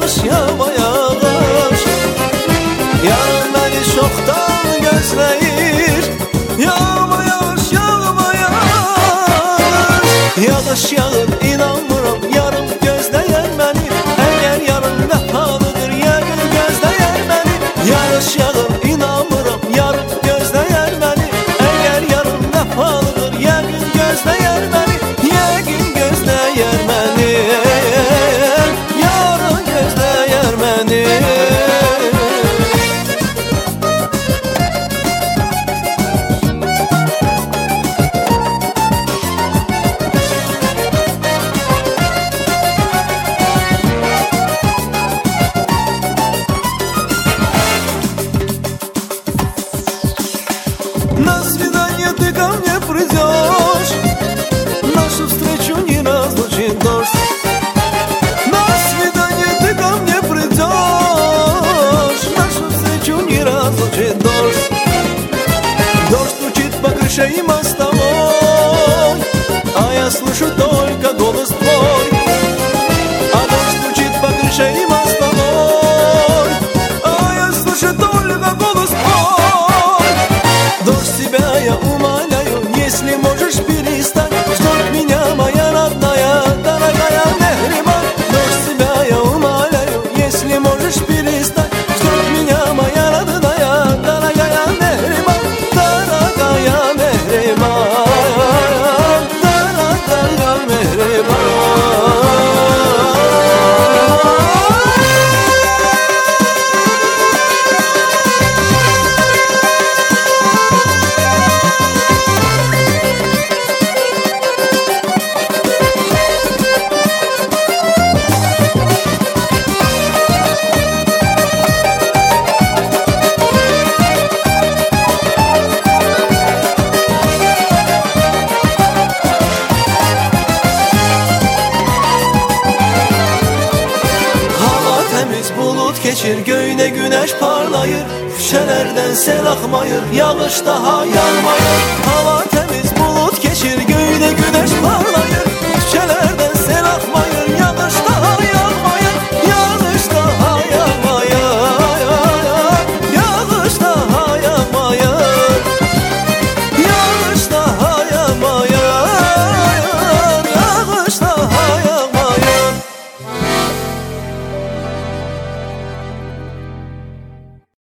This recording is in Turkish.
yağış yağma yağış. Yarın beni çoktan gözleyir. Yağma yağış yağma yağış. Yağış yağır inanmıram yarım gözleyen beni. Eğer yarın vefalıdır yəqin gözleyen beni. Yağış yağır inanmıram yarım gözleyen beni. Eğer yarın vefalıdır yəqin gözleyen beni. Yəqin gözleyen beni. Yarın gözleyen beni. На свидание ты ко мне придешь, нашу встречу не разлучит дождь. На свидание ты ко мне придешь, нашу встречу не разлучит дождь. Дождь стучит по крыше и мостовой, а я слышу только голос твой. А дождь стучит по крыше и мостовой, а я слышу только голос твой. Дождь, тебя я умоляю, если можешь перестать ждать меня, моя родная, дорогая Мехрибан. Дождь, тебя я умоляю, если можешь перестать ждать меня, моя родная, дорогая Мехрибан. Дорогая Мехрибан, дорогая Мехрибан. Bulut geçir, göğüne güneş parlayır. Şişelerden sel akmayır, yağış daha yağmayır.